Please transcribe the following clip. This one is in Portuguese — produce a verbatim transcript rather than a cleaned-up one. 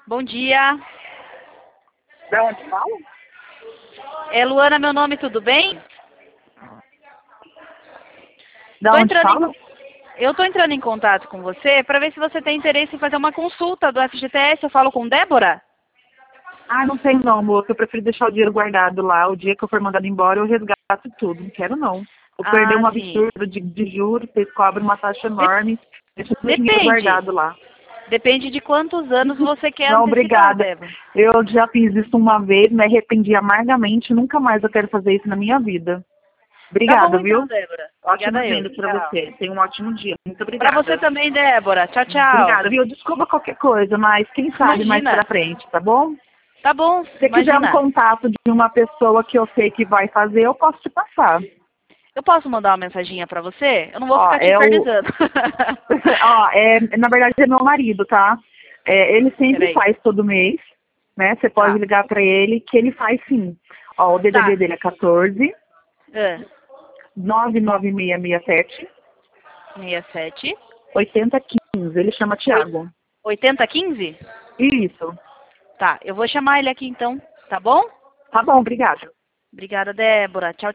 Bom dia. Da onde fala? É Luana, meu nome, tudo bem? Da Tô onde entrando fala? em, eu estou entrando em contato com você para ver se você tem interesse em fazer uma consulta do F G T S. Eu falo com Débora? Ah, não tem não, moço. Eu prefiro deixar o dinheiro guardado lá. O dia que eu for mandado embora, eu resgato tudo. Não quero não. Vou perder Ah, um sim. absurdo de, de juros, vocês cobram uma taxa De- enorme. Deixa o dinheiro Depende. guardado lá. Depende de quantos anos você quer Não, antecipar, obrigada. Débora. Eu já fiz isso uma vez, me arrependi amargamente. Nunca mais eu quero fazer isso na minha vida. Tá Obrigada, bom então, viu? Débora. Obrigada Ótimas eu. vendas para Tchau. você. Tenha um ótimo dia. Muito Para você obrigada. também, Débora. Tchau, tchau. Obrigada, viu? Desculpa qualquer coisa, mas quem sabe mais Imagina. pra frente, tá bom? Tá bom, Se você quiser um imagina. contato de uma pessoa que eu sei que vai fazer, eu posso te passar. Eu posso mandar uma mensaginha para você? Eu não vou Ó, ficar te é o. infernizando. Ó, é, na verdade é meu marido, tá? É, ele sempre Peraí. faz todo mês, né? Você pode Tá. ligar pra ele que ele faz sim. Ó, o D D D Tá. dele é quatorze, Ah, nove nove seis seis sete, sessenta e sete. oitenta quinze. Ele chama Thiago. oitenta quinze? Isso. Tá, eu vou chamar ele aqui então, tá bom? Tá bom, obrigada. Obrigada, Débora. Tchau,